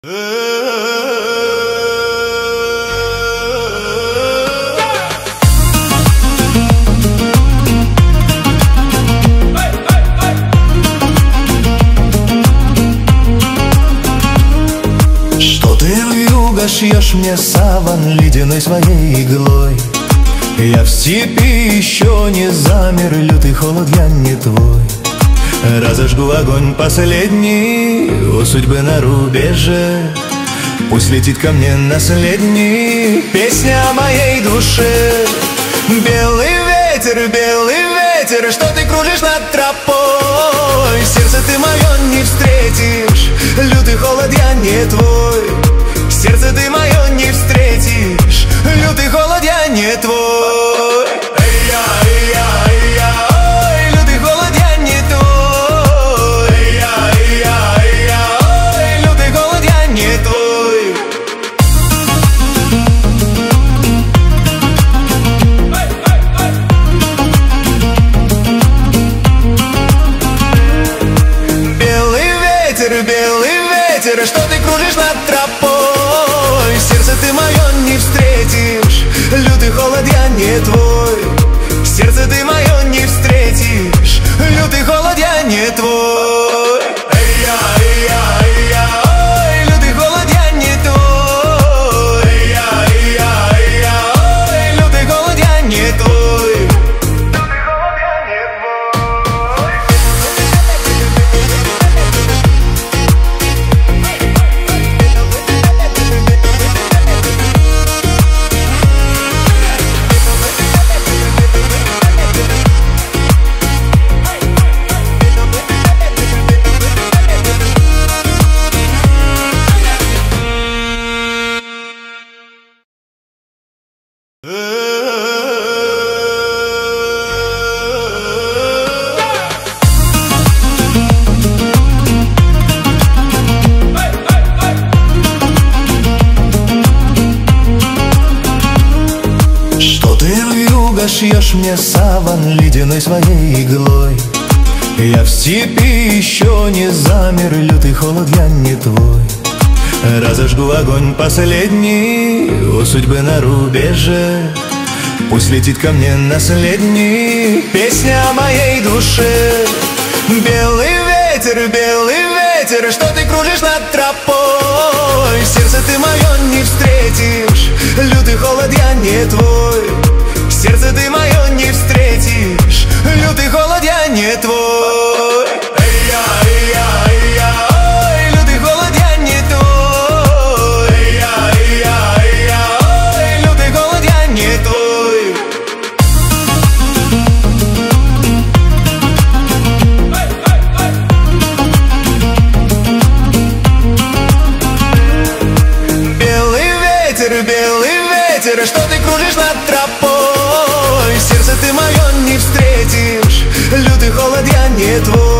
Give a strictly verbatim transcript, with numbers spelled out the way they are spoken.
Что ты вьюга шьешь мне саван ледяной своей иглой? Я в степи еще не замер, лютый холод я не твой. Разожгу огонь последний у судьбы на рубеже. Пусть летит ко мне наследник, песня о моей душе. Белый ветер, белый ветер, что ты кружишь над тропой? Сердце ты мое не встретишь, лютый холод я не твой. Сердце ты мое не встретишь, лютый холод я не твой. Эй-я, эй-я, эй-я, ой, лютый холод я не твой. Эй-я, эй-я, эй-я, ой, лютый холод я не твой. Белый ветер, белый ветер, что ты кружишь над тропой? Сердце ты мое не встретишь, лютый холод я не твой. Сердце ты мое не встретишь, лютый холод я не твой. Эй-я, эй-я, эй-я, ой, лютый холод я не твой. Эй-я, эй-я, эй-я, ой, лютый холод я не твой. Лютый холод я не твой. Что ты вьюга шьешь мне саван ледяной своей иглой? Я в степи еще не замер, лютый холод я не твой. Разожгу огонь последний у судьбы на рубеже. Пусть летит ко мне наследник, песня о моей душе. Белый ветер, белый ветер, что ты кружишь над тропой? Сердце ты мое не встретишь, лютый холод я не твой. Сердце ты мое не встретишь, лютый холод я не твой. Эй-я, эй-я, эй-я, ой, лютый холод я не твой. Эй-я, эй-я, эй-я, ой, лютый холод я не твой. Белый ветер, белый ветер, что ты кружишь над тропой? Сердце ты мое не встретишь, лютый холод я не твой.